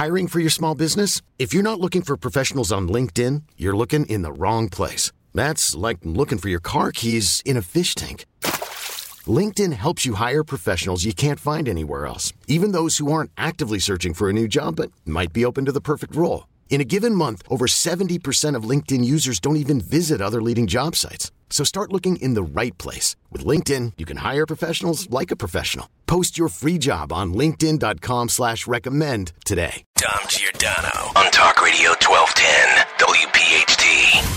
Hiring for your small business? If you're not looking for professionals on LinkedIn, you're looking in the wrong place. That's like looking for your car keys in a fish tank. LinkedIn helps you hire professionals you can't find anywhere else, even those who aren't actively searching for a new job but might be open to the perfect role. In a given month, over 70% of LinkedIn users don't even visit other leading job sites. So start looking in the right place. With LinkedIn, you can hire professionals like a professional. Post your free job on linkedin.com/recommend today. Dom Giordano on Talk Radio 1210 WPHT.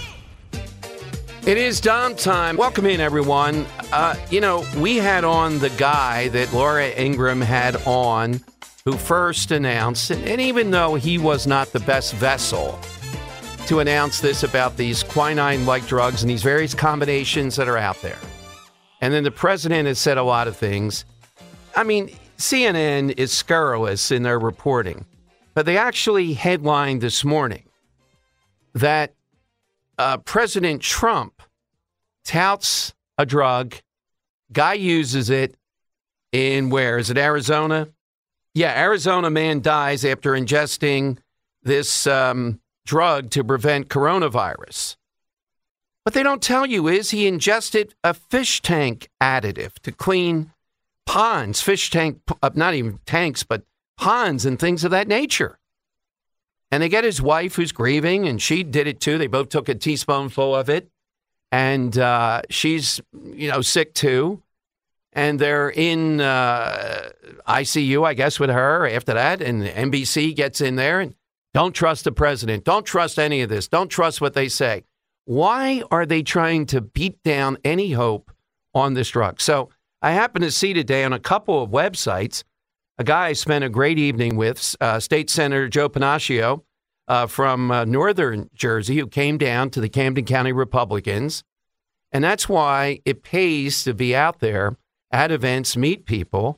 It is Dom time. Welcome in, everyone. We had on the guy that Laura Ingraham had on who first announced, and even though he was not the best vessel to announce this about these quinine-like drugs and these various combinations that are out there. And then the president has said a lot of things. I mean, CNN is scurrilous in their reporting, but they actually headlined this morning that President Trump touts a drug, guy uses it in, where is it, Arizona? Yeah, Arizona man dies after ingesting this drug to prevent coronavirus. What they don't tell you is he ingested a fish tank additive to clean ponds, fish tank, not even tanks, but ponds and things of that nature. And they get his wife who's grieving, and she did it too. They both took a teaspoonful of it, and she's, sick too. And they're in ICU, I guess, with her after that. And NBC gets in there and don't trust the president. Don't trust any of this. Don't trust what they say. Why are they trying to beat down any hope on this drug? So I happened to see today on a couple of websites, a guy I spent a great evening with, State Senator Joe Panaccio from northern Jersey, who came down to the Camden County Republicans. And that's why it pays to be out there at events, meet people.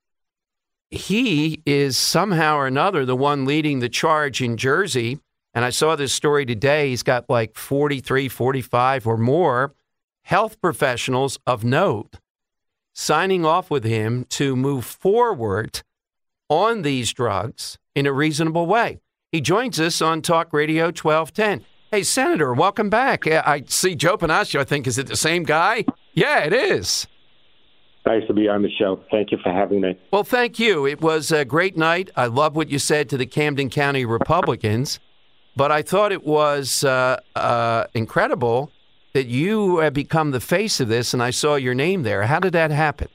He is somehow or another the one leading the charge in Jersey. And I saw this story today. He's got like 43, 45 or more health professionals of note signing off with him to move forward on these drugs in a reasonable way. He joins us on Talk Radio 1210. Hey, Senator, welcome back. I see Joe Panaccio, I think. Is it the same guy? Yeah, it is. Nice to be on the show. Thank you for having me. Well, thank you. It was a great night. I love what you said to the Camden County Republicans, but I thought it was incredible that you have become the face of this, and I saw your name there. How did that happen?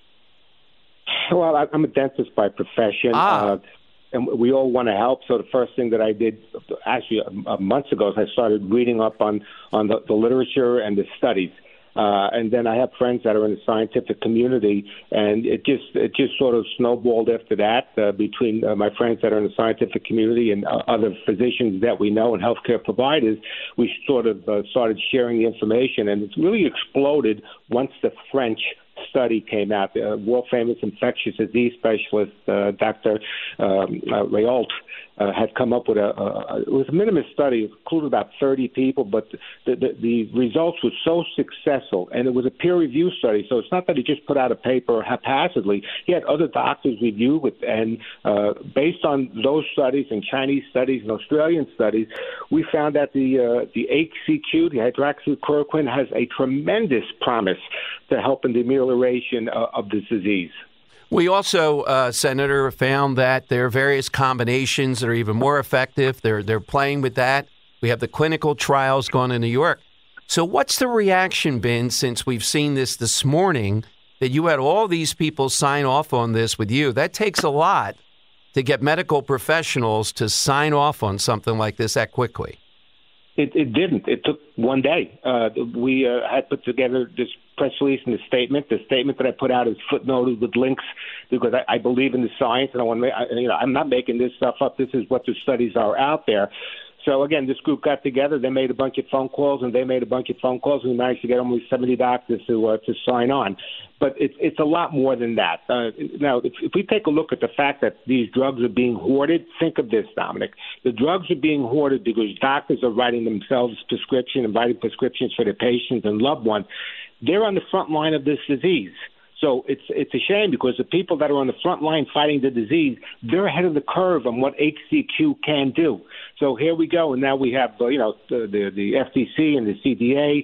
Well, I'm a dentist by profession, and we all want to help. So the first thing that I did, actually months ago, is I started reading up on the literature and the studies. And then I have friends that are in the scientific community, and it just sort of snowballed after that between my friends that are in the scientific community and other physicians that we know and healthcare providers. We sort of started sharing the information, and it's really exploded once the French study came out. The world-famous infectious disease specialist, Dr. Rayolt, had come up with it was a minimum study. It included about 30 people, but the results were so successful, and it was a peer-reviewed study. So it's not that he just put out a paper haphazardly. He had other doctors review it, and based on those studies and Chinese studies and Australian studies, we found that the HCQ, the hydroxychloroquine, has a tremendous promise to help in the amelioration of this disease. We also, Senator, found that there are various combinations that are even more effective. They're playing with that. We have the clinical trials going in New York. So what's the reaction been since we've seen this morning, that you had all these people sign off on this with you? That takes a lot to get medical professionals to sign off on something like this that quickly. It didn't. It took one day. We had put together this press release and the statement. The statement that I put out is footnoted with links because I believe in the science, and I'm not making this stuff up. This is what the studies are out there. So, again, this group got together. They made a bunch of phone calls, and they made a bunch of phone calls. We managed to get almost 70 doctors to sign on. But it's a lot more than that. Now, if we take a look at the fact that these drugs are being hoarded, think of this, Dominic. The drugs are being hoarded because doctors are writing themselves prescriptions and writing prescriptions for their patients and loved ones. They're on the front line of this disease. So it's a shame because the people that are on the front line fighting the disease, they're ahead of the curve on what HCQ can do. So here we go, and now we have the FTC and the CDA,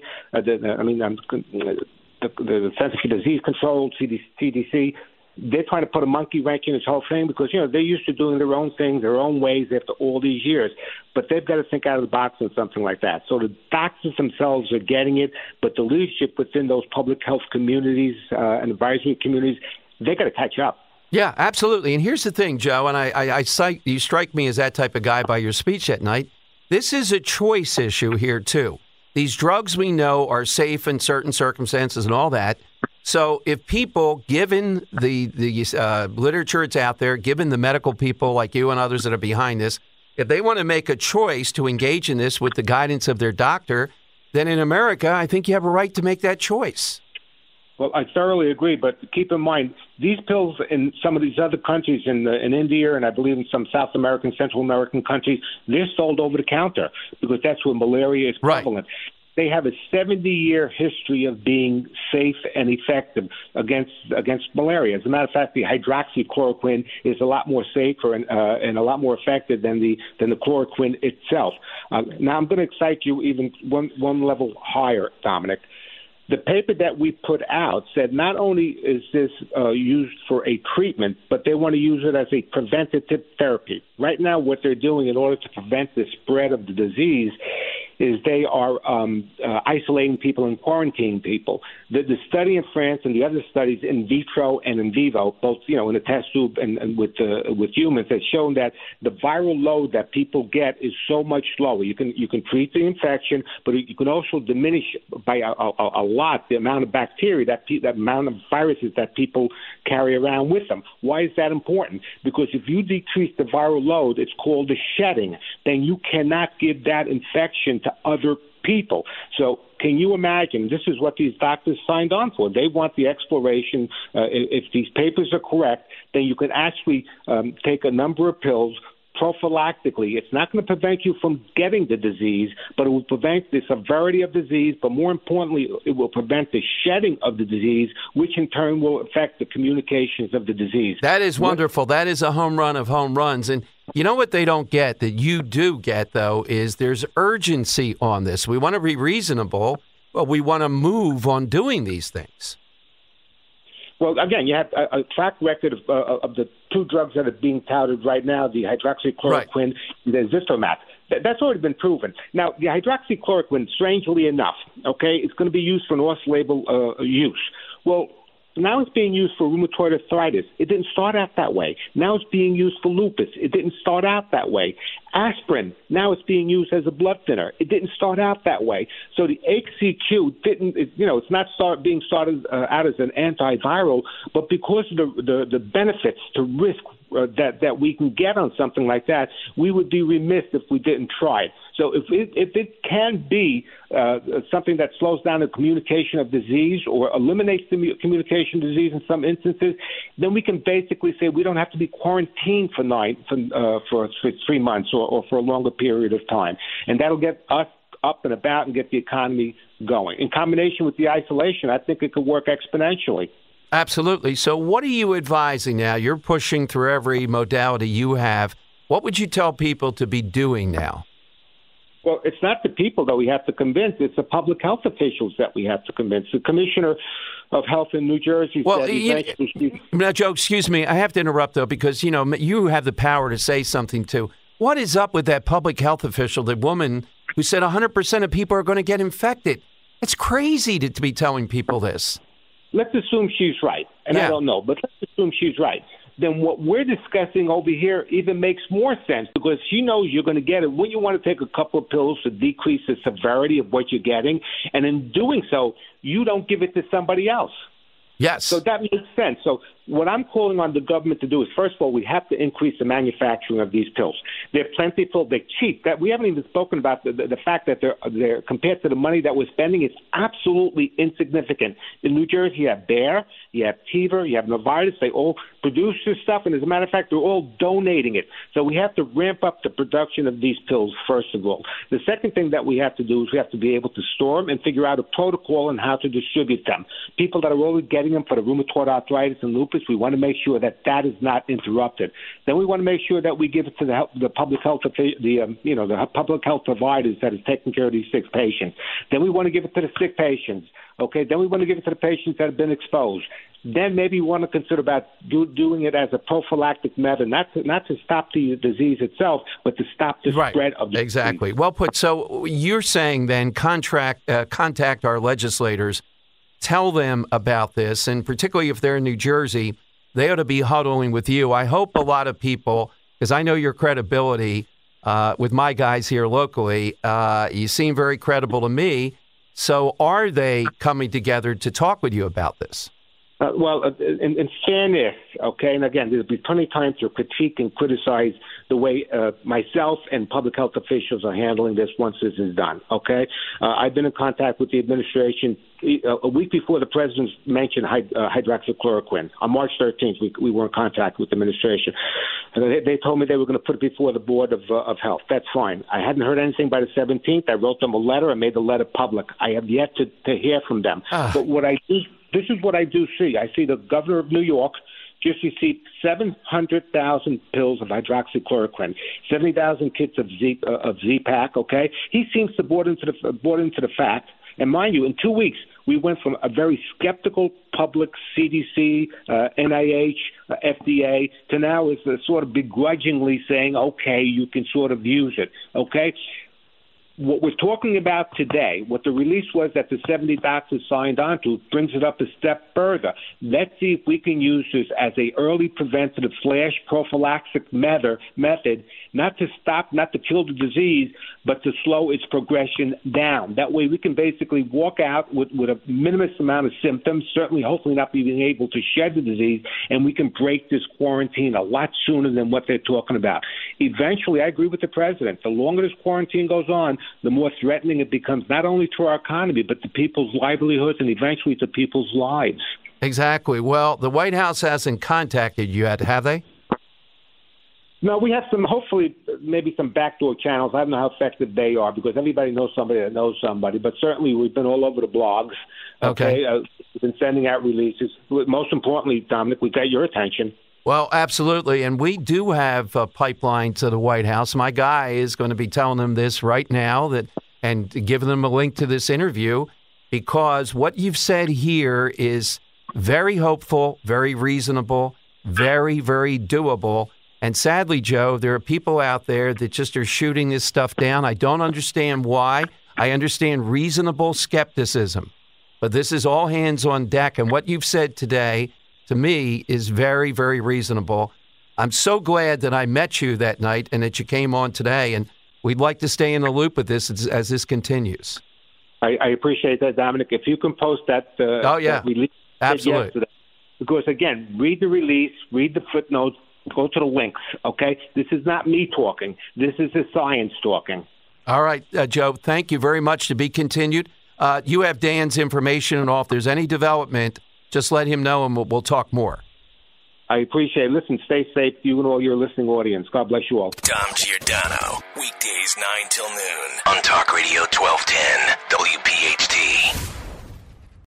the Center for Disease Control, CDC. They're trying to put a monkey wrench in this whole thing because, they're used to doing their own things, their own ways after all these years. But they've got to think out of the box on something like that. So the doctors themselves are getting it, but the leadership within those public health communities and advisory communities, they got to catch up. Yeah, absolutely. And here's the thing, Joe, and I cite, you strike me as that type of guy by your speech at night. This is a choice issue here, too. These drugs we know are safe in certain circumstances and all that. So if people, given the literature it's out there, given the medical people like you and others that are behind this, if they want to make a choice to engage in this with the guidance of their doctor, then in America, I think you have a right to make that choice. Well, I thoroughly agree, but keep in mind, these pills in some of these other countries, in India and I believe in some South American, Central American countries, they're sold over the counter because that's where malaria is prevalent. Right. They have a 70-year history of being safe and effective against malaria. As a matter of fact, the hydroxychloroquine is a lot more safer and a lot more effective than the chloroquine itself. Now, I'm going to excite you even one level higher, Dominic. The paper that we put out said not only is this used for a treatment, but they want to use it as a preventative therapy. Right now, what they're doing in order to prevent the spread of the disease is they are isolating people and quarantining people. The study in France and the other studies in vitro and in vivo, both in a test tube and with humans, has shown that the viral load that people get is so much lower. You can treat the infection, but you can also diminish by a lot the amount of bacteria, that amount of viruses that people carry around with them. Why is that important? Because if you decrease the viral load, it's called the shedding. Then you cannot give that infection to other people. So can you imagine? This is what these doctors signed on for. They want the exploration. If these papers are correct, then you can actually take a number of pills prophylactically. It's not going to prevent you from getting the disease, but it will prevent the severity of disease, but more importantly, it will prevent the shedding of the disease, which in turn will affect the communications of the disease. That is wonderful. That is a home run of home runs. And you know what they don't get that you do get, though, is there's urgency on this. We want to be reasonable, but we want to move on doing these things. Well, again, you have a track record of the two drugs that are being touted right now, the hydroxychloroquine and the Zithromax. That's already been proven. Now, the hydroxychloroquine, strangely enough, it's going to be used for an off-label use. Well, now it's being used for rheumatoid arthritis. It didn't start out that way. Now it's being used for lupus. It didn't start out that way. Aspirin, now it's being used as a blood thinner. It didn't start out that way. So the HCQ it's not being started out as an antiviral, but because of the benefits to risk that we can get on something like that, we would be remiss if we didn't try it. So if it can be something that slows down the communication of disease or eliminates the communication of disease in some instances, then we can basically say we don't have to be quarantined for 3 months or for a longer period of time. And that'll get us up and about and get the economy going. In combination with the isolation, I think it could work exponentially. Absolutely. So what are you advising now? You're pushing through every modality you have. What would you tell people to be doing now? Well, it's not the people that we have to convince. It's the public health officials that we have to convince. The commissioner of health in New Jersey said... Now, Joe, excuse me. I have to interrupt, though, because, you have the power to say something, too. What is up with that public health official, the woman who said 100% of people are going to get infected? It's crazy to be telling people this. Let's assume she's right, and I don't know, but let's assume she's right. Then what we're discussing over here even makes more sense because she knows you're going to get it. When you want to take a couple of pills to decrease the severity of what you're getting, and in doing so, you don't give it to somebody else. Yes. So that makes sense. So what I'm calling on the government to do is, first of all, we have to increase the manufacturing of these pills. They're plentiful. They're cheap. That we haven't even spoken about the fact that they're compared to the money that we're spending, it's absolutely insignificant. In New Jersey, you have Bayer, you have Teva, you have Novartis. They all produce this stuff, and as a matter of fact, they're all donating it. So we have to ramp up the production of these pills, first of all. The second thing that we have to do is we have to be able to store them and figure out a protocol on how to distribute them. People that are already getting them for the rheumatoid arthritis and lupus, we want to make sure that that is not interrupted. Then we want to make sure that we give it to the public health, the public health providers that is taking care of these sick patients. Then we want to give it to the sick patients. Okay, then we want to give it to the patients that have been exposed. Then maybe we want to consider about doing it as a prophylactic method, not to stop the disease itself, but to stop the spread of the exactly. disease. Well put. So you're saying then contact our legislators, tell them about this, and particularly if they're in New Jersey, they ought to be huddling with you. I hope a lot of people, because I know your credibility with my guys here locally, you seem very credible to me. So are they coming together to talk with you about this? In fairness, okay, and again, there'll be plenty of time to critique and criticize the way myself and public health officials are handling this once this is done, okay? I've been in contact with the administration a week before the president mentioned hydroxychloroquine. On March 13th, we were in contact with the administration. And they told me they were going to put it before the Board of Health. That's fine. I hadn't heard anything by the 17th. I wrote them a letter. I made the letter public. I have yet to hear from them. But this is what I do see. I see the governor of New York just received 700,000 pills of hydroxychloroquine, 70,000 kits of Z-Pak, okay? He seems to bought into the fact, and mind you, in 2 weeks, we went from a very skeptical public CDC, NIH, FDA, to now is sort of begrudgingly saying, okay, you can sort of use it, okay? What we're talking about today, what the release was that the 70 doctors signed on to, brings it up a step further. Let's see if we can use this as a early preventative / prophylactic method, not to stop, not to kill the disease, but to slow its progression down. That way we can basically walk out with a minimum amount of symptoms, certainly hopefully not being able to shed the disease, and we can break this quarantine a lot sooner than what they're talking about. Eventually, I agree with the president. The longer this quarantine goes on, the more threatening it becomes, not only to our economy, but to people's livelihoods and eventually to people's lives. Exactly. Well, the White House hasn't contacted you yet, have they? No, we have hopefully, maybe some backdoor channels. I don't know how effective they are because everybody knows somebody that knows somebody. But certainly we've been all over the blogs. Okay. We've been sending out releases. Most importantly, Dominic, we got your attention. Well, absolutely. And we do have a pipeline to the White House. My guy is going to be telling them this right now and giving them a link to this interview because what you've said here is very hopeful, very reasonable, very, very doable. And sadly, Joe, there are people out there that just are shooting this stuff down. I don't understand why. I understand reasonable skepticism. But this is all hands on deck. And what you've said today, to me, is very, very reasonable. I'm so glad that I met you that night and that you came on today. And we'd like to stay in the loop with this as this continues. I appreciate that, Dominic. If you can post that, that release. Absolutely. Because, again, read the release, read the footnotes, go to the links, okay? This is not me talking. This is the science talking. All right, Joe, thank you very much. To be continued. You have Dan's information and all. If there's any development, just let him know and we'll talk more. I appreciate it. Listen, stay safe, you and all your listening audience. God bless you all. Dom Giordano, weekdays 9 till noon on Talk Radio 1210, WPHT.